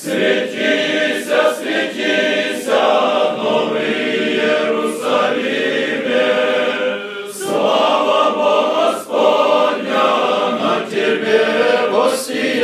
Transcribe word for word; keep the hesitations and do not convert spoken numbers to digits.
Светися, светися, Новый Иерусалиме, слава Бога Господня на тебе воссияет.